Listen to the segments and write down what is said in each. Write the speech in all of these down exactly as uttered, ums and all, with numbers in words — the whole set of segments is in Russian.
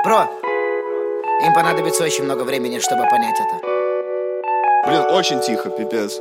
Бро, им понадобится очень много времени, чтобы понять это. Блин, очень тихо, пипец.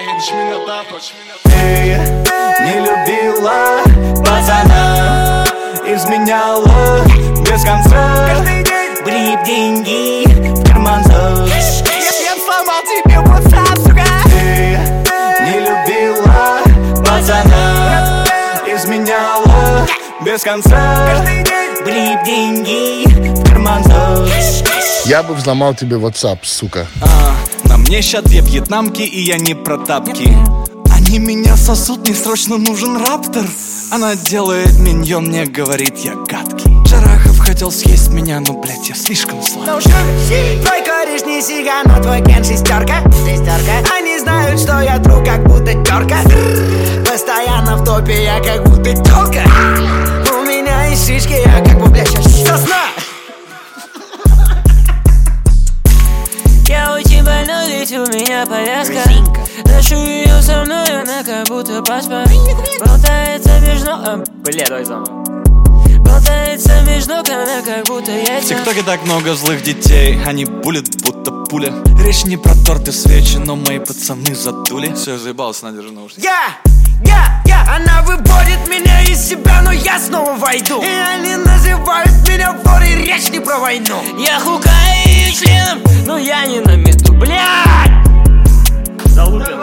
Эй, не любила пацана, изменяла без конца. Каждый день Брип деньги в карман зов. я сломал тебе WhatsApp, сука. Эй, не любила пацана, изменяла без конца. Каждый день Брип деньги в карман зов. Я бы взломал тебе WhatsApp, сука. А, на мне ща две вьетнамки, и я не про тапки. Они меня сосут, мне срочно нужен раптор. Она делает миньон, мне говорит, я гадкий. Джарахов хотел съесть меня, но, блять, я слишком слаб. No sugar, твой кореш не сига, но твой ген шестерка. Шестерка. Они знают, что я друг, как будто терка. Постоянно в топе, я как будто телка. У меня есть шишки, я как бы, блядь, сосна. Я очень больной, ведь у меня повязка. Ношу ее со мной, она как будто паспорт. Болтается между... А, бля, давай заново. Болтается между ног, она как будто яйца. В ТикТоке так много злых детей, они булят, будто пуля. Речь не про торты свечи, но мои пацаны задули. Все, заебался, надержи наушники. Я, я, я, она выводит меня из себя, но я снова войду. И они называют меня ворой, речь не про войну. Я хукаю ее членом, но я не на мету, блядь. Залупим.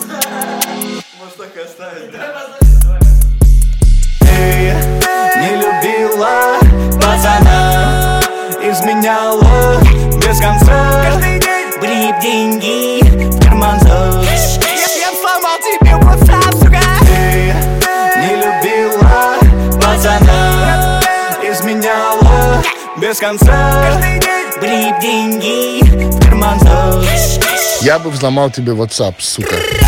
Эй, не любила пацана, изменяла без конца. Каждый день Брип деньги в карман зов. я сломал тебе WhatsApp, сука. Эй, не любила пацана, изменяла без конца. Каждый день Брип деньги в карман зов. Я бы взломал тебе WhatsApp, сука.